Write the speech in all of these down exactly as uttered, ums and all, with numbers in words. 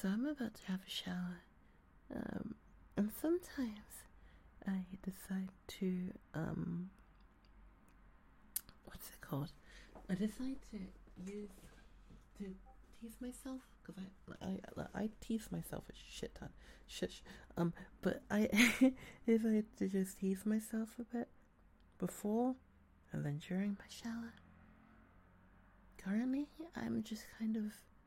So I'm about to have a shower. Um, and sometimes I decide to, um, what's it called? I decide to use, to tease myself, because I, I, I tease myself a shit ton. Shush. Um, but I decide to just tease myself a bit before and then during my shower. Currently, I'm just kind of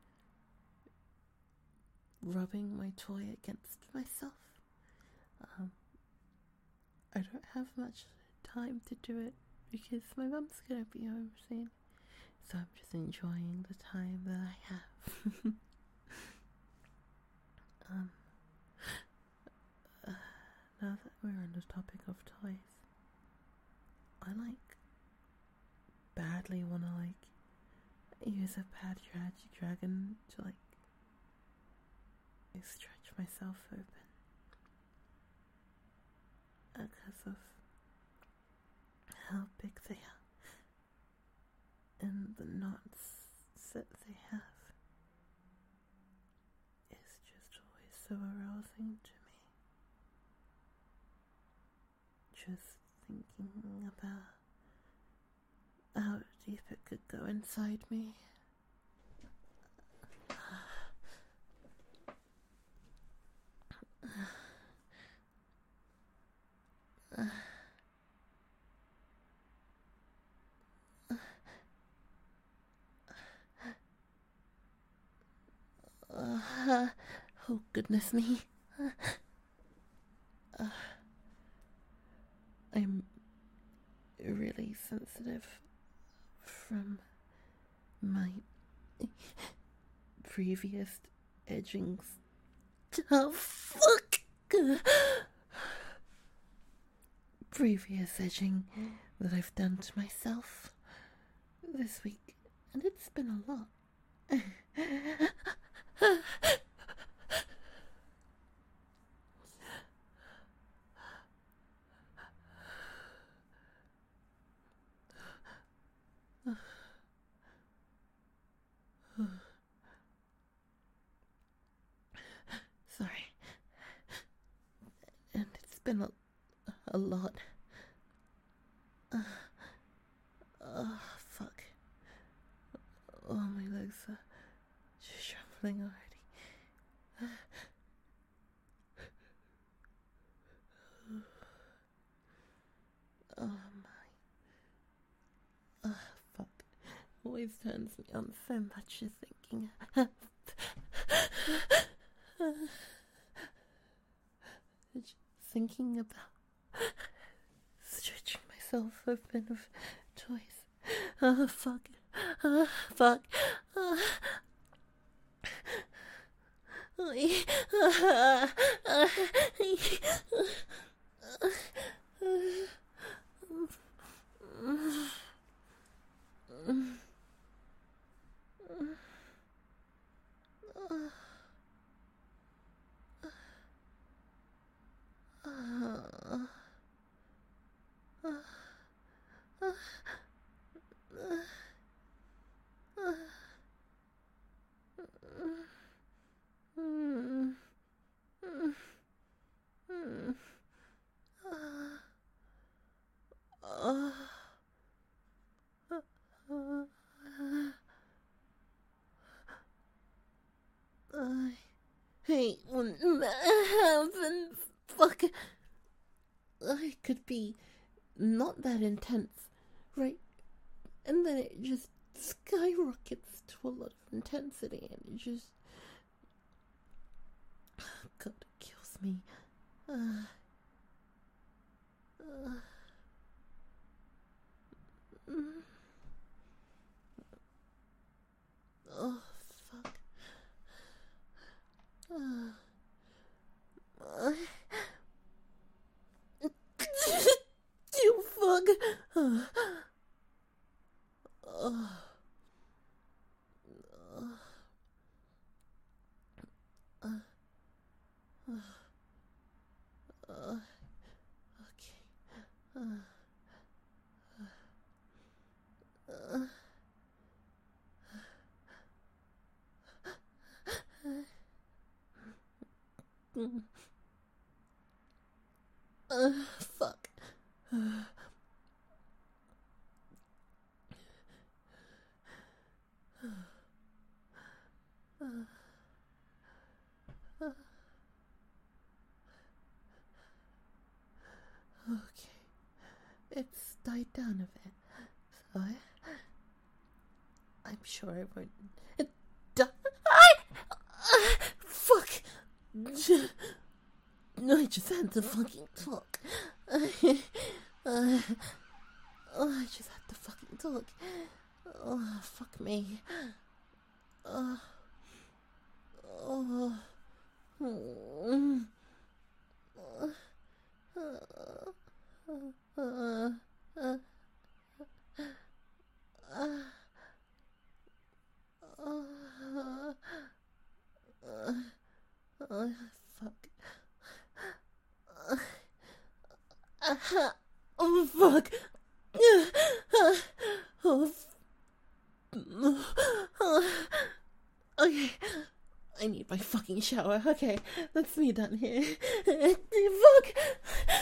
rubbing my toy against myself. Um, I don't have much time to do it because my mum's gonna be home soon, so I'm just enjoying the time that I have. um, uh, now that we're on the topic of toys, I like badly want to like use a Pad Tragic Dragon to like stretch myself open because of how big they are and the knots that they have. It's just always so arousing to me. Just thinking about how deep it could go inside me. Uh, oh goodness me. Uh, I'm really sensitive from my previous edgings. Oh fuck! Previous edging that I've done to myself this week, and it's been a lot. Sorry. And it's been a, a lot. Uh, oh, fuck. Oh, my legs are just trembling already. Oh, my. Oh, fuck. Always turns me on so much just thinking. Just thinking about stretching myself open of toys. Oh, fuck. Oh, fuck. Oh. I hate when that happens. Fuck. I could be not that intense, right? And then it just skyrockets to a lot of intensity, and it just. God, it kills me. Uh, uh, mm. Oh, fuck. Uh, uh, you fuck. Uh, uh, uh, uh, Mm. Uh, fuck. Uh. Uh. Uh. Okay. It's died down a bit, so I, I'm sure I won't. It di- I, uh, fuck. I just had to fucking talk. Uh, uh, oh, I just had to fucking talk. Oh, fuck me. Uh, oh. Mm. Uh, uh, uh, uh, uh, uh, uh, uh, uh, fuck. Uh, uh, oh, fuck. Oh, okay. I need my fucking shower. Okay, that's me done here. Fuck.